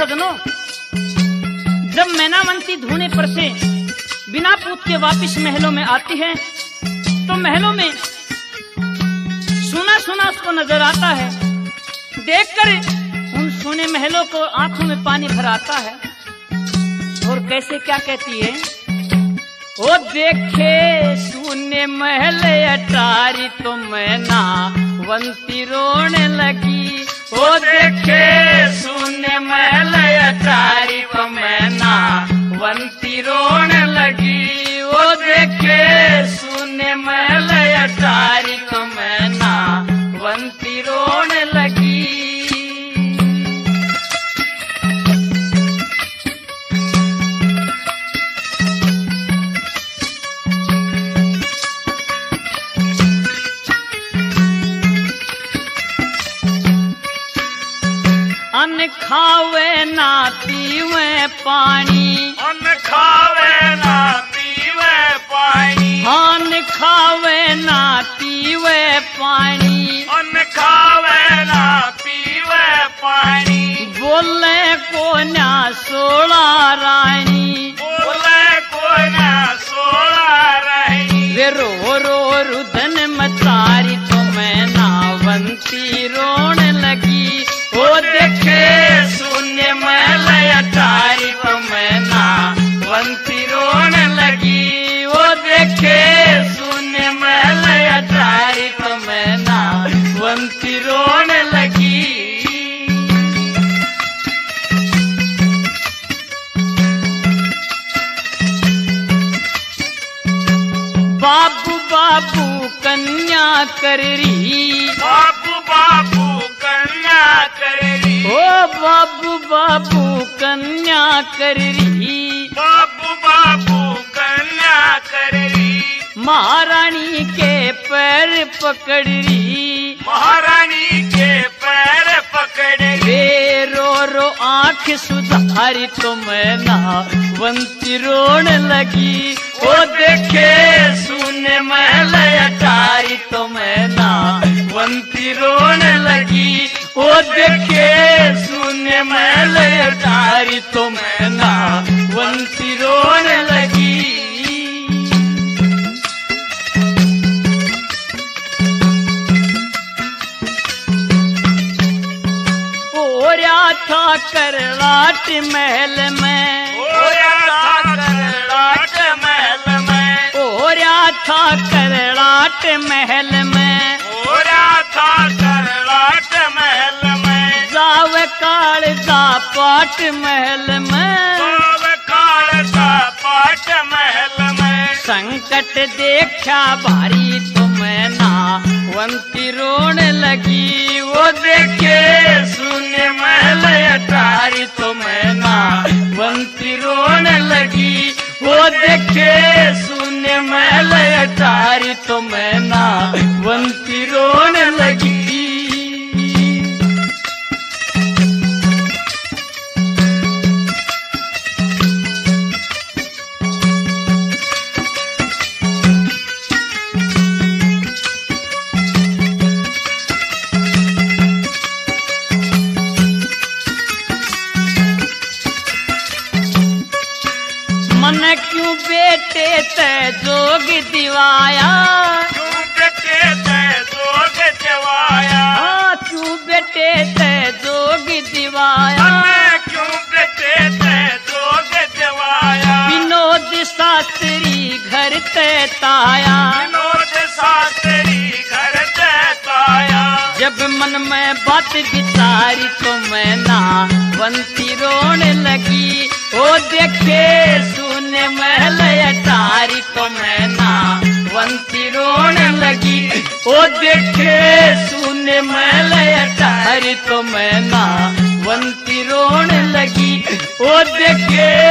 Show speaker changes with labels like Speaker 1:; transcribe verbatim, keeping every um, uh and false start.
Speaker 1: सजनों, जब मैनावंती धूने पर से बिना पूत के वापिस महलों में आती है तो महलों में सुना सुना उसको नजर आता है। देखकर उन सोने महलों को आंखों में पानी भर आता है और कैसे क्या कहती है, ओ देखे सुने महल अटारी तो मैनावंती रोने लगी। ओ देखे सुने महल अटारी तो मैनावंती रोने लगी। ओ देखे सुने महल अटारी तो मैनावंती रोने लगी। अन्न खावे ना पीवे पानी,
Speaker 2: अन्न खावे ना पीवे पानी,
Speaker 1: अन्न खावे ना पीवे पानी,
Speaker 2: अन्न खावे ना पीवे पानी।
Speaker 1: बोले को ना सोला रानी,
Speaker 2: बोले को ना सोला रानी।
Speaker 1: वे रो रो रुदन मचारी तो मैनावंती रोने लगी। ओ देखे शून्य महल अटारी तो मैनावंती रोने लगी। ओ देखे शून्य महल अटारी तो मैनावंती रोने लगी। बाबू बाबू कन्या कर रही,
Speaker 2: बाबू बाबू कन्या कर रही।
Speaker 1: ओ बाबू बाबू कन्या कर रही,
Speaker 2: बाबू बाबू कन्या कर रही।
Speaker 1: महारानी के पैर पकड़ रही,
Speaker 2: महारानी के पैर पकड़ रही।
Speaker 1: वे रो रो आंख सुधारी तो मैनावंती रोने लगी। ओ देखे सुने महल अटारी तो मैनावंती रोने लगी। ओ देखे सुने महल अटारी तो मैनावंती रोने लगी। ओरा था करलाट महल में,
Speaker 2: ओरा था करलाट महल में,
Speaker 1: ओरा था करलाट महल में,
Speaker 2: ओरा था करलाट महल में।
Speaker 1: जाव कालजा पाट महल में,
Speaker 2: जाव कालजा पाट महल में।
Speaker 1: संकट देखा भारी तो मैनावंती रोने लगी। वो देखे सुने महल अटारी तो मैनावंती रोने लगी। वो देखे सुने महल अटारी तो मैनावंती रोने लगी। मन क्यों बेटे ते जोग दिवाया,
Speaker 2: क्यों बेटे ते जोग दिवाया।
Speaker 1: हाँ क्यों बेटे ते जोग दिवाया।
Speaker 2: मैं क्यों बेटे ते जोग दिवाया।
Speaker 1: विनोद शास्त्री घर ते ताया,
Speaker 2: विनोद शास्त्री घर ते ताया।
Speaker 1: जब मन में बात विचारी तो मैनावंती रोने लगी। ओ देखे सुने महल अटारी तो मैनावंती रोने लगी। ओ देखे सुने महल अटारी तो मैनावंती रोने लगी। ओ देखे